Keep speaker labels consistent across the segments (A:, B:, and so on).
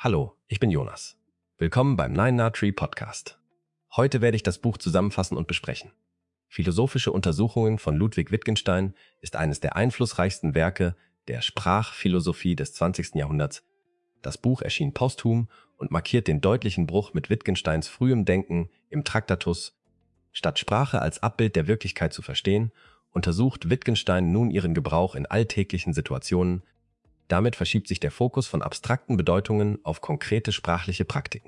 A: Hallo, ich bin Jonas. Willkommen beim Nine Tree Podcast. Heute werde ich das Buch zusammenfassen und besprechen. Philosophische Untersuchungen von Ludwig Wittgenstein ist eines der einflussreichsten Werke der Sprachphilosophie des 20. Jahrhunderts. Das Buch erschien posthum und markiert den deutlichen Bruch mit Wittgensteins frühem Denken im Traktatus. Statt Sprache als Abbild der Wirklichkeit zu verstehen, untersucht Wittgenstein nun ihren Gebrauch in alltäglichen Situationen. Damit verschiebt sich der Fokus von abstrakten Bedeutungen auf konkrete sprachliche Praktiken.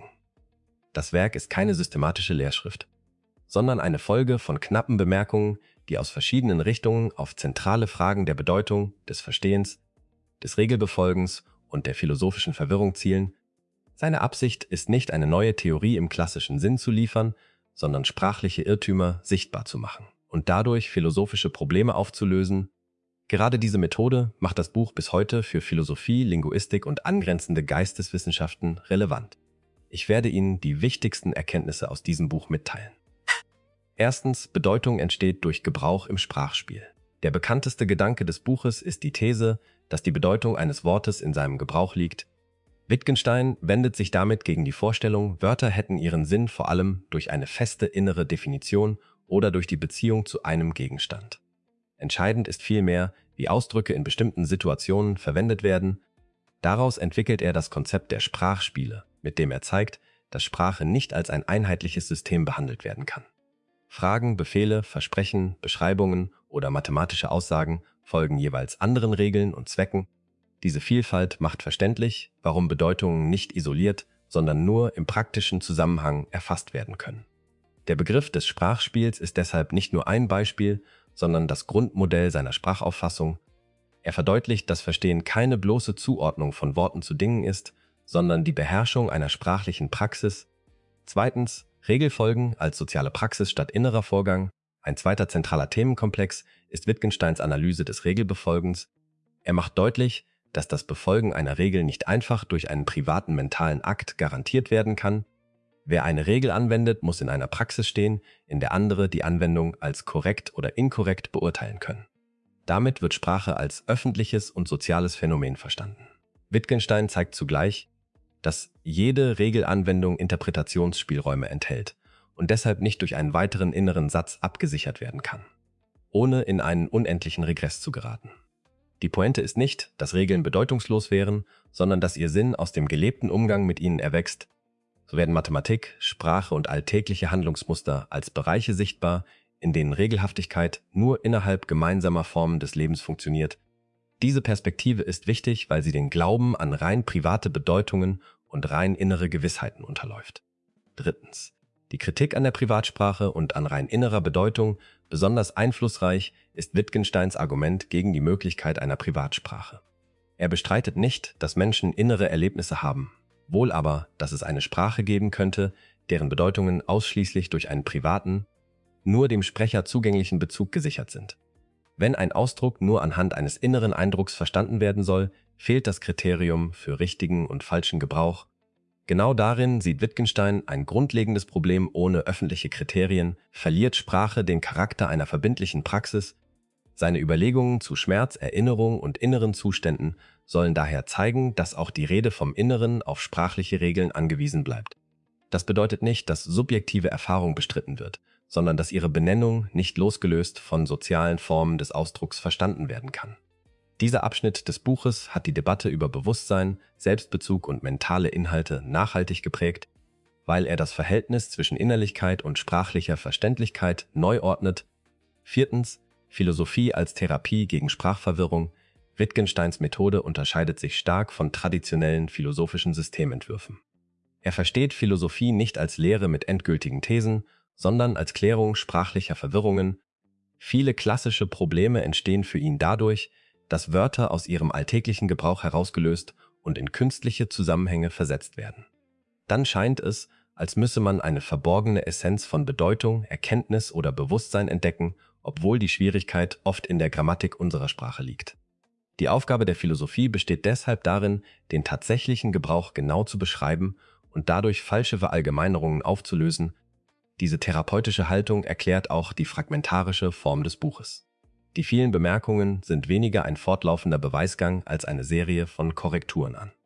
A: Das Werk ist keine systematische Lehrschrift, sondern eine Folge von knappen Bemerkungen, die aus verschiedenen Richtungen auf zentrale Fragen der Bedeutung, des Verstehens, des Regelbefolgens und der philosophischen Verwirrung zielen. Seine Absicht ist nicht, eine neue Theorie im klassischen Sinn zu liefern, sondern sprachliche Irrtümer sichtbar zu machen und dadurch philosophische Probleme aufzulösen. Gerade diese Methode macht das Buch bis heute für Philosophie, Linguistik und angrenzende Geisteswissenschaften relevant. Ich werde Ihnen die wichtigsten Erkenntnisse aus diesem Buch mitteilen. Erstens, Bedeutung entsteht durch Gebrauch im Sprachspiel. Der bekannteste Gedanke des Buches ist die These, dass die Bedeutung eines Wortes in seinem Gebrauch liegt. Wittgenstein wendet sich damit gegen die Vorstellung, Wörter hätten ihren Sinn vor allem durch eine feste innere Definition oder durch die Beziehung zu einem Gegenstand. Entscheidend ist vielmehr, wie Ausdrücke in bestimmten Situationen verwendet werden. Daraus entwickelt er das Konzept der Sprachspiele, mit dem er zeigt, dass Sprache nicht als ein einheitliches System behandelt werden kann. Fragen, Befehle, Versprechen, Beschreibungen oder mathematische Aussagen folgen jeweils anderen Regeln und Zwecken. Diese Vielfalt macht verständlich, warum Bedeutungen nicht isoliert, sondern nur im praktischen Zusammenhang erfasst werden können. Der Begriff des Sprachspiels ist deshalb nicht nur ein Beispiel, sondern das Grundmodell seiner Sprachauffassung. Er verdeutlicht, dass Verstehen keine bloße Zuordnung von Worten zu Dingen ist, sondern die Beherrschung einer sprachlichen Praxis. Zweitens, Regelfolgen als soziale Praxis statt innerer Vorgang. Ein zweiter zentraler Themenkomplex ist Wittgensteins Analyse des Regelbefolgens. Er macht deutlich, dass das Befolgen einer Regel nicht einfach durch einen privaten mentalen Akt garantiert werden kann. Wer eine Regel anwendet, muss in einer Praxis stehen, in der andere die Anwendung als korrekt oder inkorrekt beurteilen können. Damit wird Sprache als öffentliches und soziales Phänomen verstanden. Wittgenstein zeigt zugleich, dass jede Regelanwendung Interpretationsspielräume enthält und deshalb nicht durch einen weiteren inneren Satz abgesichert werden kann, ohne in einen unendlichen Regress zu geraten. Die Pointe ist nicht, dass Regeln bedeutungslos wären, sondern dass ihr Sinn aus dem gelebten Umgang mit ihnen erwächst. So werden Mathematik, Sprache und alltägliche Handlungsmuster als Bereiche sichtbar, in denen Regelhaftigkeit nur innerhalb gemeinsamer Formen des Lebens funktioniert. Diese Perspektive ist wichtig, weil sie den Glauben an rein private Bedeutungen und rein innere Gewissheiten unterläuft. Drittens. Die Kritik an der Privatsprache und an rein innerer Bedeutung, besonders einflussreich, ist Wittgensteins Argument gegen die Möglichkeit einer Privatsprache. Er bestreitet nicht, dass Menschen innere Erlebnisse haben, wohl aber, dass es eine Sprache geben könnte, deren Bedeutungen ausschließlich durch einen privaten, nur dem Sprecher zugänglichen Bezug gesichert sind. Wenn ein Ausdruck nur anhand eines inneren Eindrucks verstanden werden soll, fehlt das Kriterium für richtigen und falschen Gebrauch. Genau darin sieht Wittgenstein ein grundlegendes Problem. Ohne öffentliche Kriterien verliert Sprache den Charakter einer verbindlichen Praxis. Seine Überlegungen zu Schmerz, Erinnerung und inneren Zuständen sollen daher zeigen, dass auch die Rede vom Inneren auf sprachliche Regeln angewiesen bleibt. Das bedeutet nicht, dass subjektive Erfahrung bestritten wird, sondern dass ihre Benennung nicht losgelöst von sozialen Formen des Ausdrucks verstanden werden kann. Dieser Abschnitt des Buches hat die Debatte über Bewusstsein, Selbstbezug und mentale Inhalte nachhaltig geprägt, weil er das Verhältnis zwischen Innerlichkeit und sprachlicher Verständlichkeit neu ordnet. Viertens, Philosophie als Therapie gegen Sprachverwirrung. Wittgensteins Methode unterscheidet sich stark von traditionellen philosophischen Systementwürfen. Er versteht Philosophie nicht als Lehre mit endgültigen Thesen, sondern als Klärung sprachlicher Verwirrungen. Viele klassische Probleme entstehen für ihn dadurch, dass Wörter aus ihrem alltäglichen Gebrauch herausgelöst und in künstliche Zusammenhänge versetzt werden. Dann scheint es, als müsse man eine verborgene Essenz von Bedeutung, Erkenntnis oder Bewusstsein entdecken, obwohl die Schwierigkeit oft in der Grammatik unserer Sprache liegt. Die Aufgabe der Philosophie besteht deshalb darin, den tatsächlichen Gebrauch genau zu beschreiben und dadurch falsche Verallgemeinerungen aufzulösen. Diese therapeutische Haltung erklärt auch die fragmentarische Form des Buches. Die vielen Bemerkungen sind weniger ein fortlaufender Beweisgang als eine Serie von Korrekturen an.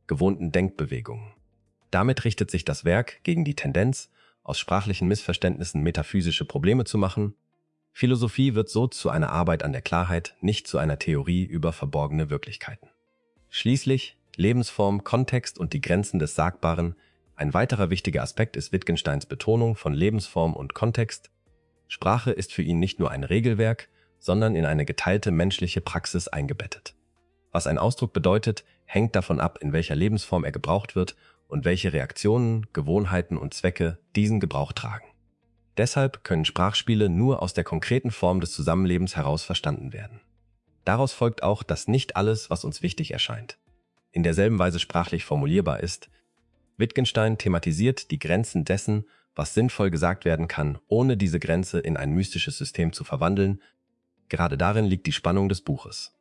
A: gewohnten Denkbewegungen. Damit richtet sich das Werk gegen die Tendenz, aus sprachlichen Missverständnissen metaphysische Probleme zu machen. Philosophie wird so zu einer Arbeit an der Klarheit, nicht zu einer Theorie über verborgene Wirklichkeiten. Schließlich Lebensform, Kontext und die Grenzen des Sagbaren. Ein weiterer wichtiger Aspekt ist Wittgensteins Betonung von Lebensform und Kontext. Sprache ist für ihn nicht nur ein Regelwerk, sondern in eine geteilte menschliche Praxis eingebettet. Was ein Ausdruck bedeutet, hängt davon ab, in welcher Lebensform er gebraucht wird und welche Reaktionen, Gewohnheiten und Zwecke diesen Gebrauch tragen. Deshalb können Sprachspiele nur aus der konkreten Form des Zusammenlebens heraus verstanden werden. Daraus folgt auch, dass nicht alles, was uns wichtig erscheint, in derselben Weise sprachlich formulierbar ist. Wittgenstein thematisiert die Grenzen dessen, was sinnvoll gesagt werden kann, ohne diese Grenze in ein mystisches System zu verwandeln. Gerade darin liegt die Spannung des Buches.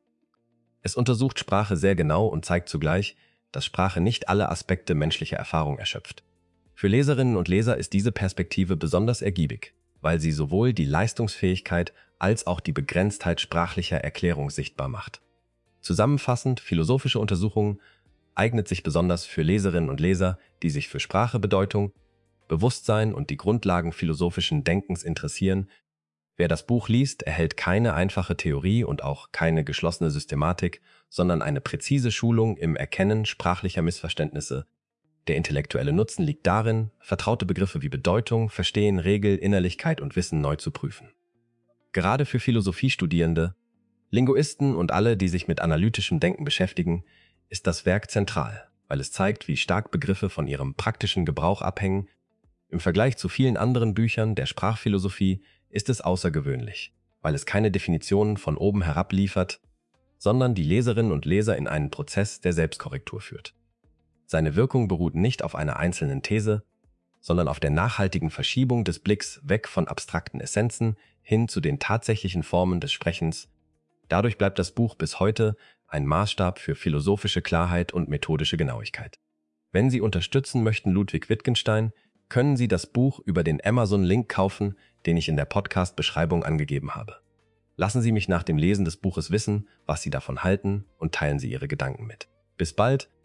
A: Es untersucht Sprache sehr genau und zeigt zugleich, dass Sprache nicht alle Aspekte menschlicher Erfahrung erschöpft. Für Leserinnen und Leser ist diese Perspektive besonders ergiebig, weil sie sowohl die Leistungsfähigkeit als auch die Begrenztheit sprachlicher Erklärung sichtbar macht. Zusammenfassend, philosophische Untersuchungen eignet sich besonders für Leserinnen und Leser, die sich für Sprache, Bedeutung, Bewusstsein und die Grundlagen philosophischen Denkens interessieren. Wer das Buch liest, erhält keine einfache Theorie und auch keine geschlossene Systematik, sondern eine präzise Schulung im Erkennen sprachlicher Missverständnisse. Der intellektuelle Nutzen liegt darin, vertraute Begriffe wie Bedeutung, Verstehen, Regel, Innerlichkeit und Wissen neu zu prüfen. Gerade für Philosophiestudierende, Linguisten und alle, die sich mit analytischem Denken beschäftigen, ist das Werk zentral, weil es zeigt, wie stark Begriffe von ihrem praktischen Gebrauch abhängen. Im Vergleich zu vielen anderen Büchern der Sprachphilosophie ist es außergewöhnlich, weil es keine Definitionen von oben herab liefert, sondern die Leserinnen und Leser in einen Prozess der Selbstkorrektur führt. Seine Wirkung beruht nicht auf einer einzelnen These, sondern auf der nachhaltigen Verschiebung des Blicks weg von abstrakten Essenzen hin zu den tatsächlichen Formen des Sprechens. Dadurch bleibt das Buch bis heute ein Maßstab für philosophische Klarheit und methodische Genauigkeit. Wenn Sie unterstützen möchten Ludwig Wittgenstein, können Sie das Buch über den Amazon-Link kaufen, den ich in der Podcast-Beschreibung angegeben habe. Lassen Sie mich nach dem Lesen des Buches wissen, was Sie davon halten und teilen Sie Ihre Gedanken mit. Bis bald!